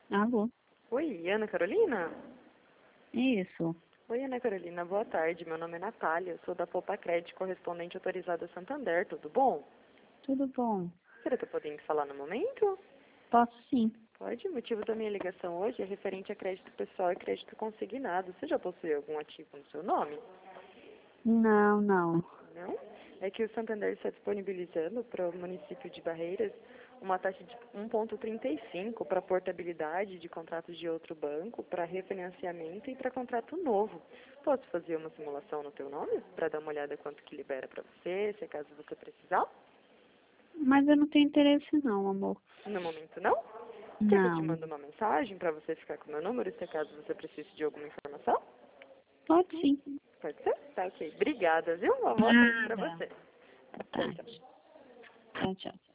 Alô? Oi, Ana Carolina? Isso. Oi, Ana Carolina, boa tarde. Meu nome é Natália, eu sou da Poupa Crédito, correspondente autorizada Santander, tudo bom? Tudo bom? Você está podendo falar no momento? Posso sim. Pode. O motivo da minha ligação hoje é referente a crédito pessoal e crédito consignado. Você já possui algum ativo no seu nome? Não, não. Não? É que o Santander está disponibilizando para o município de Barreiras uma taxa de 1,35 para portabilidade de contratos de outro banco, para refinanciamento e para contrato novo. Posso fazer uma simulação no teu nome para dar uma olhada quanto que libera para você, se caso você precisar? Mas eu não tenho interesse não, amor. No momento não? Quer que eu te Não. mande uma mensagem para você ficar com o meu número, se caso você precise de alguma informação? Pode sim. Pode ser? Tá ok. Obrigada, viu? Uma boa tarde para Nada. você. Boa Tchau, tchau. tarde. Tchau, tchau.